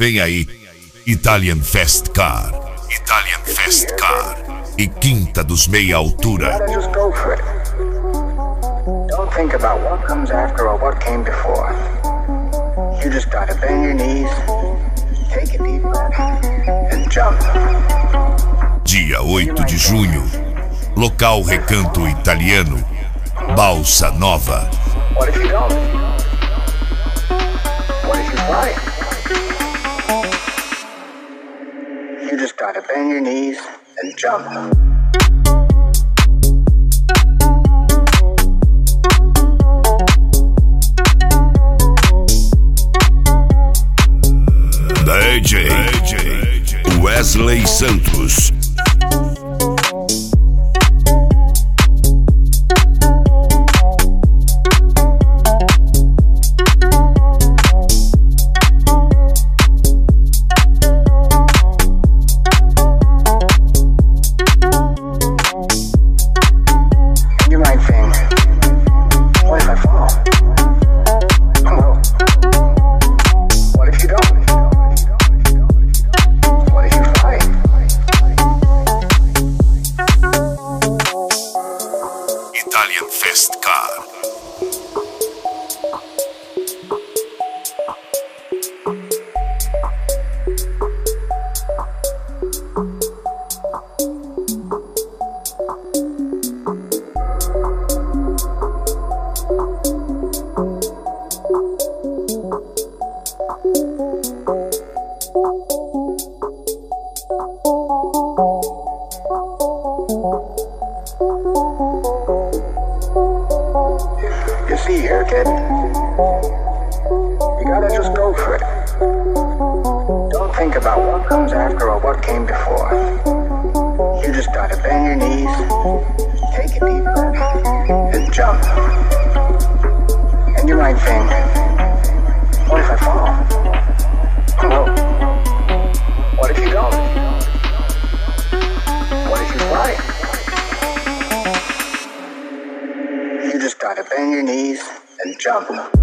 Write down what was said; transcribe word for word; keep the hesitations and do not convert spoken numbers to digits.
Vem aí, Italian Fast Car. Italian Fast Car. E quinta dos meia altura. Just go for it. Don't think about what comes after or what came before. You just gotta bend your knees, take a deep breath, and jump. Dia oito de junho. Local Recanto Italiano. Balsa Nova. What if you don't? What if you fly? You just gotta bend your knees and jump. D J Wesley Santos. You might think, what if I fall? Oh, what if you don't? What if you fly? Italian Fast Car. You see here, kid, you gotta just go for it. Don't think about what comes after or what came before. You just gotta bend your knees, take a deep breath, and jump. And you might think, what if I fall? Oh, what if you don't? What if you fly? You just gotta bend your knees and jump.